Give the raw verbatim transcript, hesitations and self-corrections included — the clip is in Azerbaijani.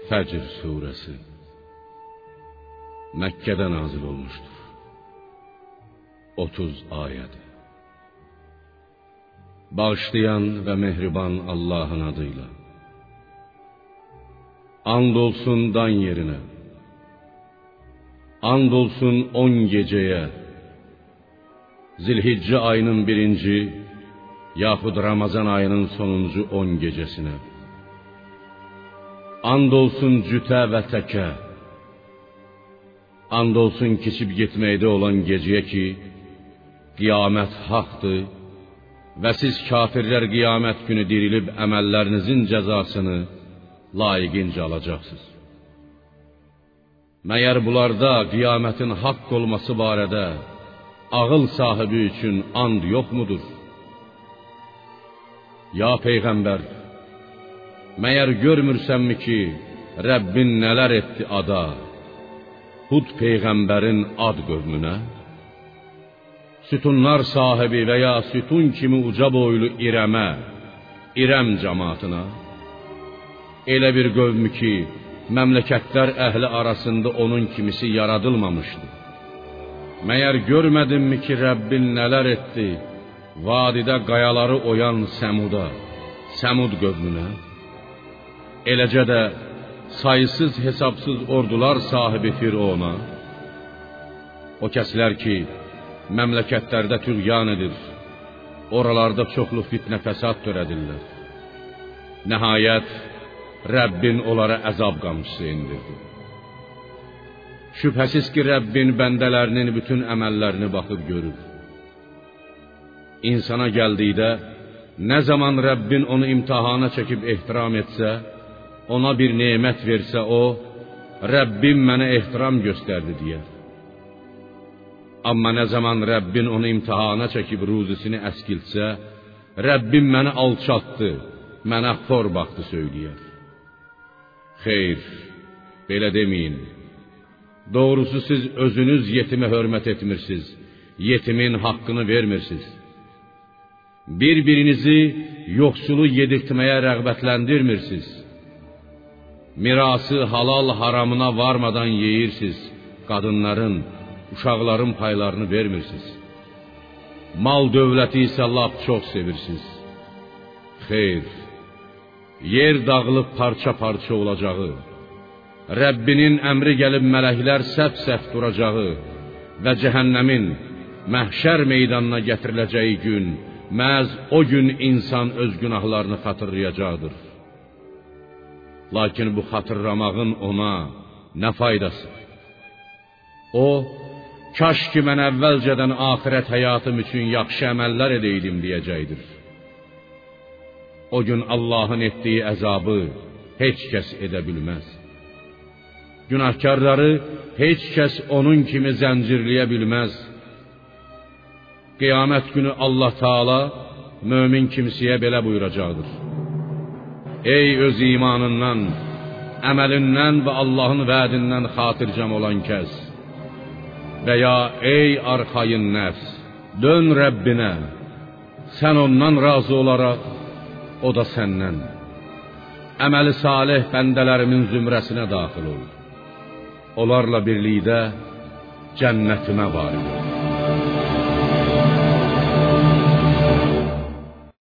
Fəcr surəsi Məkkədə nazil olmuşdur. otuz ayəd. Bağışlayan və mehriban Allahın adıyla. And olsun dan yerinə. And olsun on gecəyə. Zilhiccə ayının birinci, yaxud Ramazan ayının sonuncu on gecəsinə. And olsun cütə və təkə. And olsun keçib getməkdə olan gecəyə ki, qiyamət haqdır və siz kafirlər qiyamət günü dirilib əməllərinizin cəzasını layiqincə alacaqsınız. Məyər bunlarda qiyamətin haqq olması barədə ağıl sahibi üçün and yoxmudur? Ya Peyğəmbər, məyər görmürsənmi ki, Rəbbin nələr etdi ada, Hud Peyğəmbərin ad qövmünə? Sütunlar sahibi və ya sütun kimi uca boylu İrəmə, İrəm cəmaatına? Elə bir qövmü ki, məmləkətlər əhli arasında onun kimisi yaradılmamışdı. Məyər görmədinmi ki, Rəbbin nələr etdi, vadidə qayaları oyan Səmuda, Səmud qövmünə? Eləcə də sayısız hesabsız ordular sahibi Firona, o kəslər ki, məmləkətlərdə tüğyan edir, oralarda çoxlu fitnə fəsad törədirlər. Nəhayət, Rəbbin onlara əzab qamçısı indirdi. Şübhəsiz ki, Rəbbin bəndələrinin bütün əməllərini baxıb görür. İnsana gəldikdə, nə zaman Rəbbin onu imtihana çəkib ehtiram etsə, ona bir nemət versə o, Rəbbim mənə ehtiram göstərdi deyər. Amma nə zaman Rəbbin onu imtihana çəkib ruzisini əskiltsə, Rəbbim məni alçatdı, mənə xor baxdı söyləyər. Xeyr, belə deməyin. Doğrusu siz özünüz yetime hörmət etmirsiniz, yetimin haqqını vermirsiniz. Bir-birinizi yoxsulu yedirtməyə rəğbətləndirmirsiniz. Mirası halal haramına varmadan yeyirsiniz, qadınların, uşaqların paylarını vermirsiniz. Mal dövləti isə lap çox sevirsiniz. Xeyr, yer dağılıb parça-parça olacağı, Rəbbinin əmri gəlib mələklər səf-səf duracağı və cəhənnəmin məhşər meydanına gətiriləcəyi gün, məhz o gün insan öz günahlarını xatırlayacaqdır. Lakin bu xatırlamağın ona nə faydası? O, kaş ki mən əvvəlcədən axirət həyatım üçün yaxşı əməllər edəydim deyəcəkdir. O gün Allahın etdiyi əzabı heç kəs edə bilməz. Günahkarları heç kəs onun kimi zəncirləyə bilməz. Qiyamət günü Allah Taala mömin kimsəyə belə buyuracaqdır: Ey öz imanından, əməlindən və Allahın vədindən xatircəm olan kəs və ya ey arxayın nəfs, dön Rəbbinə, sən ondan razı olaraq, o da səndən. Əməli salih bəndələrimin zümrəsinə daxil ol. Onlarla birlikdə cənnətimə varid ol.